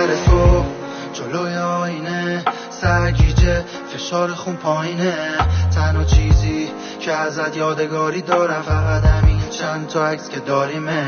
آخر صبح جلوی آینه سرگیجه فشار خون پایینه. تنها چیزی که ازت یادگاری دارم فقط همین چند تا عکس که داریمه.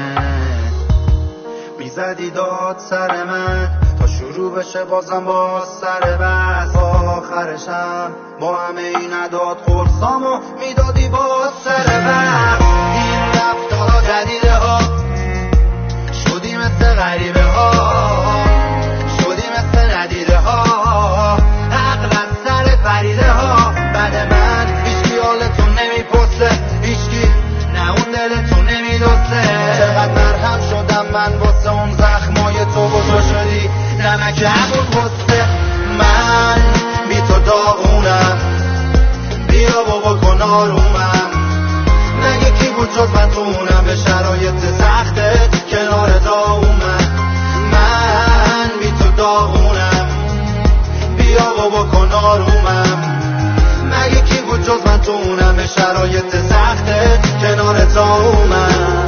میزدی داد سر من تا شروع بشه بازم باز سر بس. آخرشم با همه این عداد قرصامو میدادی باز سر بس. این رفتارا جدیده ها شدی مثل غریبه ها، شدی مثل ندیده ها، عقل از سر فریده ها. بعد من هیچکی حالتو نمیپرسه، هیچکی نه اون دلتو نمیدوسته. چقدر مرهم شدم من واسه اون زخمای تو و تو شدی نمک همون غصه. من بی تو داغونم، بیا بابا کن آرومم. مگه کی بود جز من تو اونم به شرایط سختت کنار داغونم. من بی تو داغونم، بیا بابا کن آرومم. مگه کی بود جز من تو اونم به شرایط سختت کنار داغونم.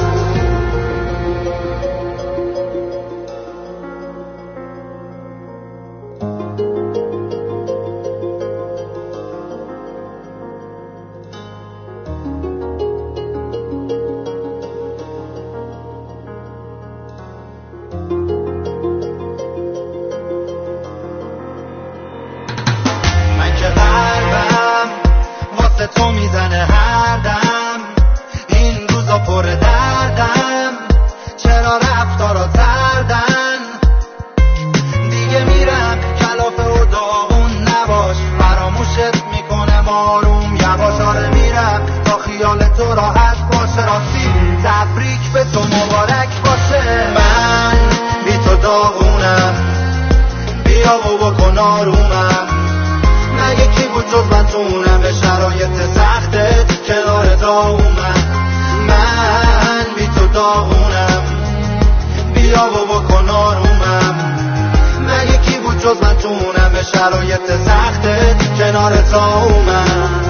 تو میزنه هر دم، این روزا پر دردم. چرا رفتارا زردن دیگه میرم کلافه و داغون نباش. فراموشت میکنم آروم یواش. آره میرم تا خیال تو راحت باشه. راستی تبریک به تو مبارک باشه. من بی تو داغونم، بیا بابا کن آرومم. مگه کی بود جز من تو اونم به شرایط سختت کنار داغونم. من بی تو داغونم، بیا بابا کن آرومم. مگه کی بود جز من تو اونم به شرایط سختت کنار داغونم.